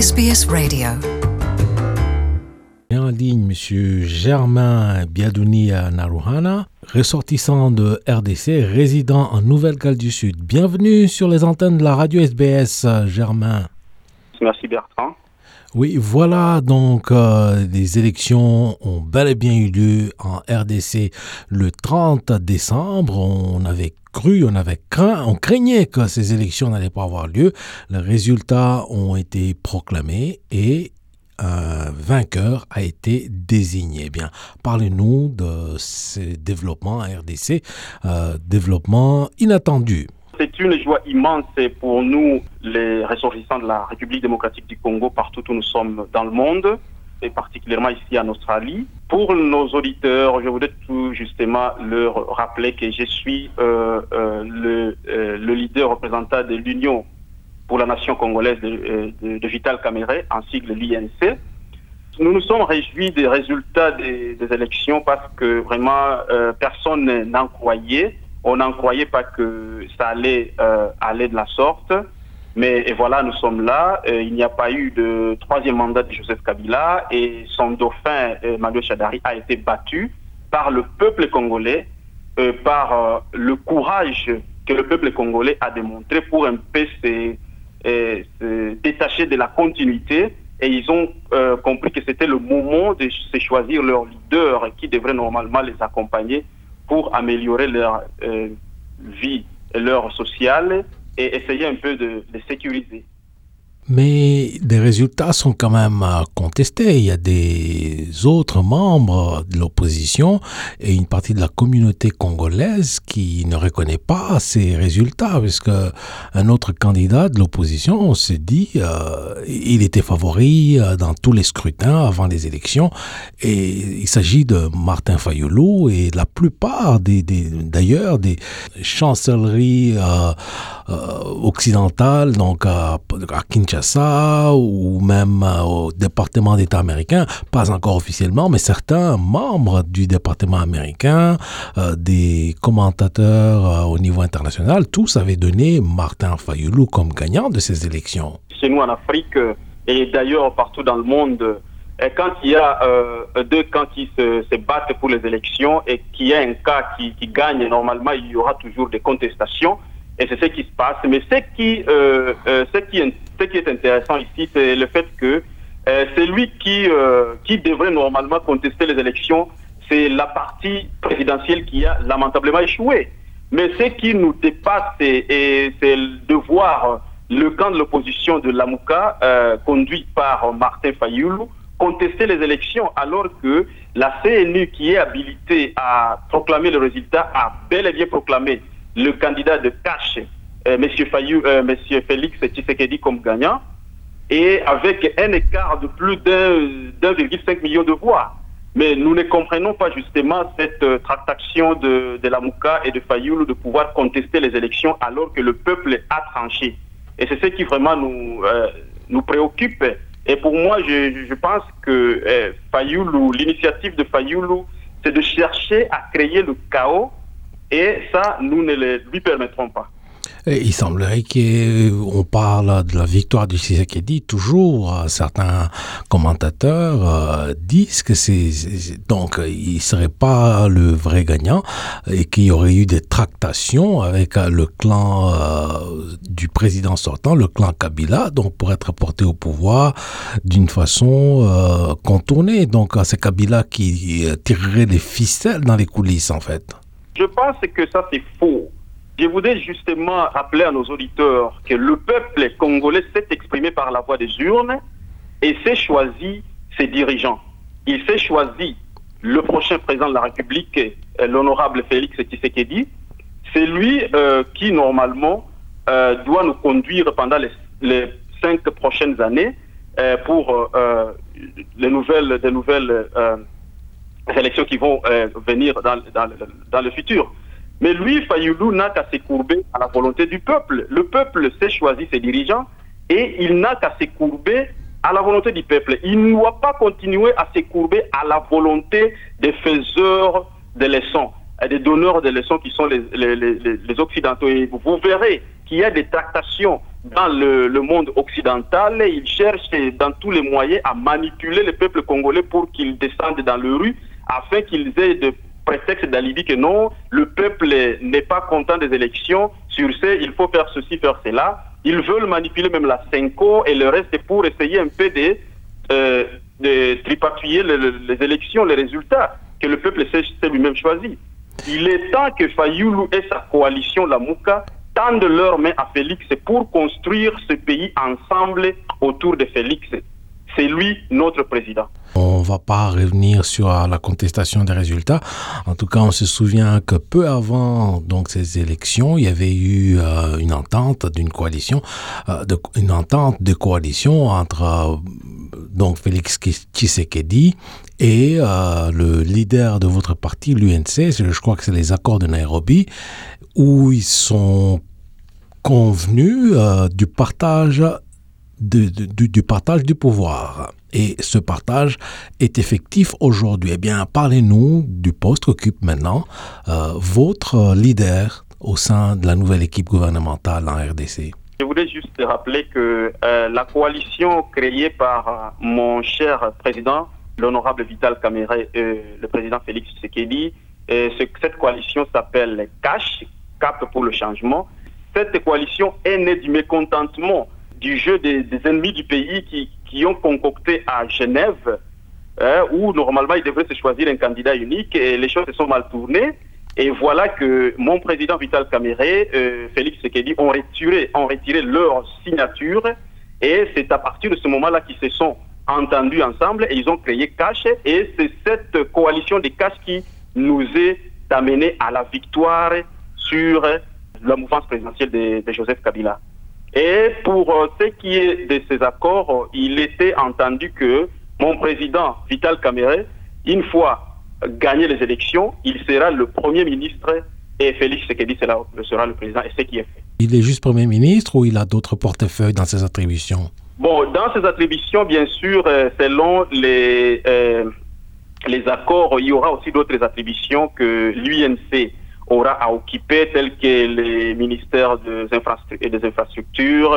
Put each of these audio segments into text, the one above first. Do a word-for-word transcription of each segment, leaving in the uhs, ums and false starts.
S B S Radio. En ligne, M. Germain Biadouni Naruhana, ressortissant de R D C, résident en Nouvelle-Galles du Sud. Bienvenue sur les antennes de la radio S B S, Germain. Merci Bertrand. Oui, voilà, donc euh, les élections ont bel et bien eu lieu en R D C le trente décembre. On avait cru, on avait craint, on craignait que ces élections n'allaient pas avoir lieu. Les résultats ont été proclamés et un vainqueur a été désigné. Eh bien, parlez-nous de ces développements à R D C, euh, développements inattendus. C'est une joie immense pour nous, les ressortissants de la République démocratique du Congo, partout où nous sommes dans le monde, et particulièrement ici en Australie. Pour nos auditeurs, je voudrais tout justement leur rappeler que je suis euh, euh, le, euh, le leader représentant de l'Union pour la nation congolaise de, de, de Vital Kamerhe, en sigle l'I N C. Nous nous sommes réjouis des résultats des, des élections parce que vraiment euh, personne n'en croyait. On n'en croyait pas que ça allait euh, aller de la sorte. Mais et voilà, nous sommes là. Euh, il n'y a pas eu de troisième mandat de Joseph Kabila et son dauphin, euh, Manuel Shadari, a été battu par le peuple congolais, euh, par euh, le courage que le peuple congolais a démontré pour un peu se, euh, se détacher de la continuité. Et ils ont euh, compris que c'était le moment de se choisir leur leader qui devrait normalement les accompagner pour améliorer leur euh, vie et leur sociale et essayer un peu de les sécuriser. Mais les résultats sont quand même contestés. Il y a des autres membres de l'opposition et une partie de la communauté congolaise qui ne reconnaît pas ces résultats, puisque un autre candidat de l'opposition s'est dit euh, il était favori dans tous les scrutins avant les élections, et il s'agit de Martin Fayulu, et la plupart des, des d'ailleurs des chancelleries euh, euh, occidentales, donc à, à Kinshasa ou même euh, au département d'État américain, pas encore officiellement, mais certains membres du département américain, euh, des commentateurs euh, au niveau international, tous avaient donné Martin Fayulu comme gagnant de ces élections. Chez nous en Afrique et d'ailleurs partout dans le monde, quand il y a euh, deux camps qui se, se battent pour les élections et qu'il y a un cas qui, qui gagne, normalement il y aura toujours des contestations. Et c'est ce qui se passe. Mais ce qui, euh, euh, ce qui, est, ce qui est intéressant ici, c'est le fait que euh, celui qui, euh, qui devrait normalement contester les élections, c'est la partie présidentielle qui a lamentablement échoué. Mais ce qui nous dépasse, c'est, et, c'est de voir le camp de l'opposition de Lamuka, euh, conduit par Martin Fayulu, contester les élections, alors que la C N U, qui est habilitée à proclamer le résultat, a bel et bien proclamé le candidat de cash, euh, M. Fayou, euh, M. Félix Tshisekedi comme gagnant, et avec un écart de plus d'un virgule cinq million de voix. Mais nous ne comprenons pas justement cette euh, tractation de, de Lamuka et de Fayulu de pouvoir contester les élections alors que le peuple a tranché. Et c'est ce qui vraiment nous, euh, nous préoccupe. Et pour moi, je, je pense que euh, Fayulu, l'initiative de Fayulu, c'est de chercher à créer le chaos. Et ça, nous ne le lui permettrons pas. Et il semblerait qu'on parle de la victoire du Tshisekedi. Toujours, certains commentateurs euh, disent que c'est, c'est donc il serait pas le vrai gagnant et qu'il y aurait eu des tractations avec euh, le clan euh, du président sortant, le clan Kabila, donc pour être porté au pouvoir d'une façon euh, contournée. Donc c'est Kabila qui tirerait les ficelles dans les coulisses, en fait. Je pense que ça, c'est faux. Je voudrais justement rappeler à nos auditeurs que le peuple congolais s'est exprimé par la voie des urnes et s'est choisi ses dirigeants. Il s'est choisi le prochain président de la République, l'honorable Félix Tshisekedi. C'est lui euh, qui, normalement, euh, doit nous conduire pendant les, les cinq prochaines années euh, pour euh, les nouvelles, des nouvelles euh, élections qui vont euh, venir dans, dans, dans le futur. Mais lui, Fayulu, n'a qu'à se courber à la volonté du peuple. Le peuple s'est choisi ses dirigeants et il n'a qu'à se courber à la volonté du peuple. Il ne doit pas continuer à se courber à la volonté des faiseurs de leçons, des donneurs de leçons qui sont les, les, les, les Occidentaux. Et vous verrez qu'il qu'il y a des tractations dans le, le monde occidental. Il cherche dans tous les moyens à manipuler le peuple congolais pour qu'ils descendent dans les rues afin qu'ils aient de prétexte d'alibi que non, le peuple n'est pas content des élections, sur ce, il faut faire ceci, faire cela. Ils veulent manipuler même la Senko et le reste pour essayer un peu de, euh, de tripatouiller les, les élections, les résultats que le peuple s'est lui-même choisi. Il est temps que Fayoulou et sa coalition, la Mouka, tendent leurs mains à Félix pour construire ce pays ensemble autour de Félix. C'est lui notre président. On ne va pas revenir sur la contestation des résultats. En tout cas, on se souvient que peu avant donc ces élections, il y avait eu euh, une entente d'une coalition, euh, de, une entente de coalition entre euh, donc Félix Tshisekedi et euh, le leader de votre parti, l'U N C. Je crois que c'est les accords de Nairobi, où ils sont convenus euh, du partage De, de, du, du partage du pouvoir. Et ce partage est effectif aujourd'hui. Eh bien, parlez-nous du poste qu'occupe maintenant euh, votre leader au sein de la nouvelle équipe gouvernementale en R D C. Je voulais juste rappeler que euh, la coalition créée par euh, mon cher président, l'honorable Vital Kamerhe, et le président Félix Tshisekedi, et ce, cette coalition s'appelle CACH, Cap pour le changement. Cette coalition est née du mécontentement du jeu des, des ennemis du pays qui, qui ont concocté à Genève, hein, où normalement il devrait se choisir un candidat unique, et les choses se sont mal tournées. Et voilà que mon président Vital Kamerhe, euh, Félix Tshisekedi, ont retiré, ont retiré leur signature, et c'est à partir de ce moment-là qu'ils se sont entendus ensemble et ils ont créé CACH, et c'est cette coalition des CACH qui nous est amené à la victoire sur la mouvance présidentielle de, de Joseph Kabila. Et pour euh, ce qui est de ces accords, euh, il était entendu que mon président Vital Kamerhe, une fois gagné les élections, il sera le premier ministre et Félix Tshisekedi sera, sera le président, et ce qui est fait. Il est juste premier ministre ou il a d'autres portefeuilles dans ses attributions? Bon, dans ses attributions, bien sûr, euh, selon les, euh, les accords, il y aura aussi d'autres attributions que l'U N C aura à occuper, tels que les ministères des infrastructures, des infrastructures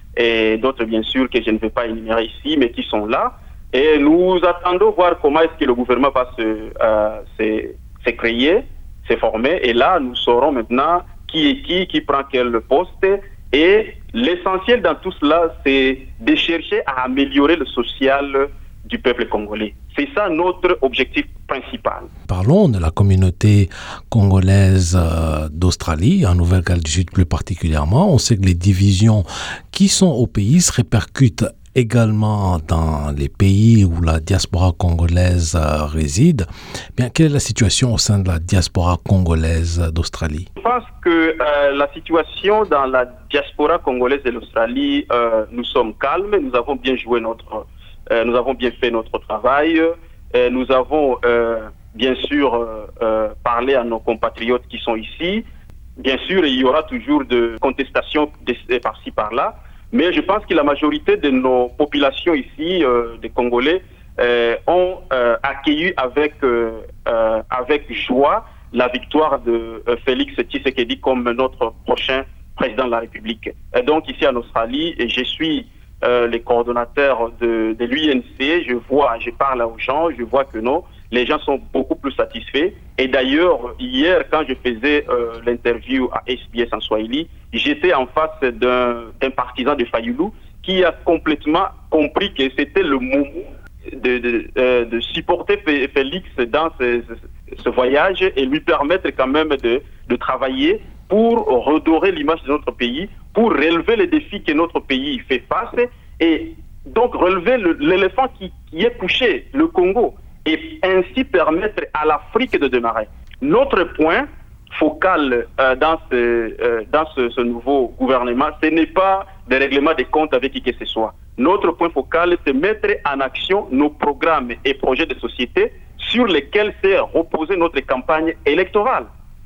et d'autres, bien sûr, que je ne vais pas énumérer ici, mais qui sont là. Et nous attendons voir comment est-ce que le gouvernement va se, euh, se, se créer, se former. Et là, nous saurons maintenant qui est qui, qui prend quel poste. Et l'essentiel dans tout cela, c'est de chercher à améliorer le social du peuple congolais. C'est ça notre objectif principal. Parlons de la communauté congolaise euh, d'Australie, en Nouvelle-Galles du Sud plus particulièrement. On sait que les divisions qui sont au pays se répercutent également dans les pays où la diaspora congolaise euh, réside. Bien, quelle est la situation au sein de la diaspora congolaise d'Australie? Je pense que euh, la situation dans la diaspora congolaise de l'Australie, euh, nous sommes calmes, nous avons bien joué notre Euh, nous avons bien fait notre travail. Euh, nous avons euh, bien sûr euh, euh, parlé à nos compatriotes qui sont ici. Bien sûr, il y aura toujours de contestations par-ci par-là, mais je pense que la majorité de nos populations ici, euh, des Congolais, euh, ont euh, accueilli avec, euh, euh, avec joie la victoire de euh, Félix Tshisekedi comme notre prochain président de la République. Et donc ici en Australie, et je suis Euh, les coordonnateurs de, de l'U N C, je vois, je parle aux gens, je vois que non, les gens sont beaucoup plus satisfaits. Et d'ailleurs, hier, quand je faisais euh, l'interview à S B S en Swahili, j'étais en face d'un, d'un partisan de Fayoulou qui a complètement compris que c'était le moment de, de, euh, de supporter Félix dans ce, ce, ce voyage et lui permettre quand même de, de travailler pour redorer l'image de notre pays, pour relever les défis que notre pays fait face, et donc relever le, l'éléphant qui, qui est couché, le Congo, et ainsi permettre à l'Afrique de démarrer. Notre point focal euh, dans, ce, euh, dans ce, ce nouveau gouvernement, ce n'est pas des règlements des comptes avec qui que ce soit. Notre point focal, c'est mettre en action nos programmes et projets de société sur lesquels s'est reposée notre campagne électorale.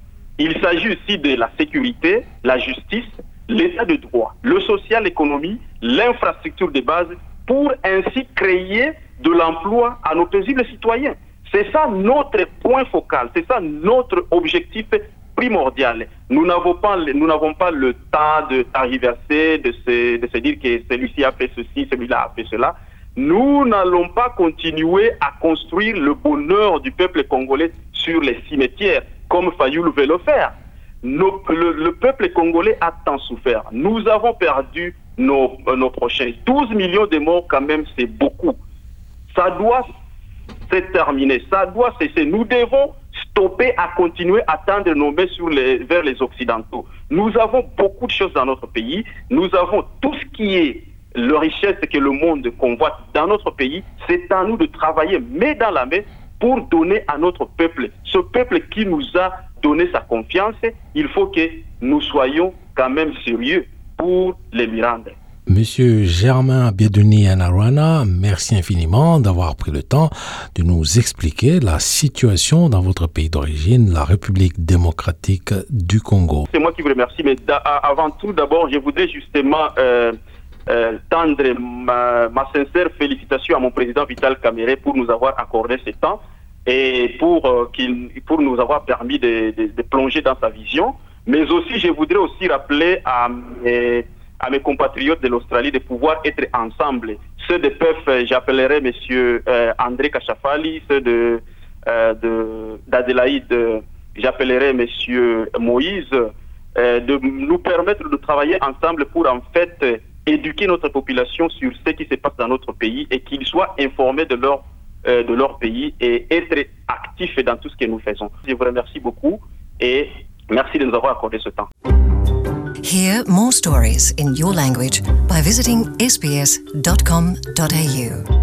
Il s'agit aussi de la sécurité, la justice, l'état de droit, le social, l'économie, l'infrastructure de base, pour ainsi créer de l'emploi à nos paisibles citoyens. C'est ça notre point focal, c'est ça notre objectif primordial. Nous n'avons pas, nous n'avons pas le temps de d'arriver de se, de se dire que celui-ci a fait ceci, celui-là a fait cela. Nous n'allons pas continuer à construire le bonheur du peuple congolais sur les cimetières, comme Fayoulou veut le faire. Nos, le, le peuple congolais a tant souffert. Nous avons perdu nos, nos prochains. douze millions de morts, quand même, c'est beaucoup. Ça doit se terminer, ça doit cesser. Nous devons stopper à continuer à tendre nos mains sur les, vers les Occidentaux. Nous avons beaucoup de choses dans notre pays. Nous avons tout ce qui est la richesse que le monde convoite dans notre pays. C'est à nous de travailler main dans la main pour donner à notre peuple, ce peuple qui nous a donné sa confiance. Il faut que nous soyons quand même sérieux pour les Miranda. Monsieur Germain Biadouni Anaruana, merci infiniment d'avoir pris le temps de nous expliquer la situation dans votre pays d'origine, la République démocratique du Congo. C'est moi qui vous remercie, mais avant tout, d'abord, je voudrais justement euh, euh, tendre ma, ma sincère félicitation à mon président Vital Kamerhe pour nous avoir accordé ce temps et pour, euh, qu'il, pour nous avoir permis de, de, de plonger dans sa vision. Mais aussi, je voudrais aussi rappeler à mes, à mes compatriotes de l'Australie de pouvoir être ensemble. Ceux de P E F, j'appellerai M. Euh, André Kachafali, ceux de, euh, de, d'Adélaïde, j'appellerai M. Moïse, euh, de nous permettre de travailler ensemble pour en fait éduquer notre population sur ce qui se passe dans notre pays et qu'ils soient informés de leur euh, de leur pays et être actifs dans tout ce que nous faisons. Je vous remercie beaucoup et merci de nous avoir accordé ce temps. Hear more stories in your language by visiting s b s dot com dot a u.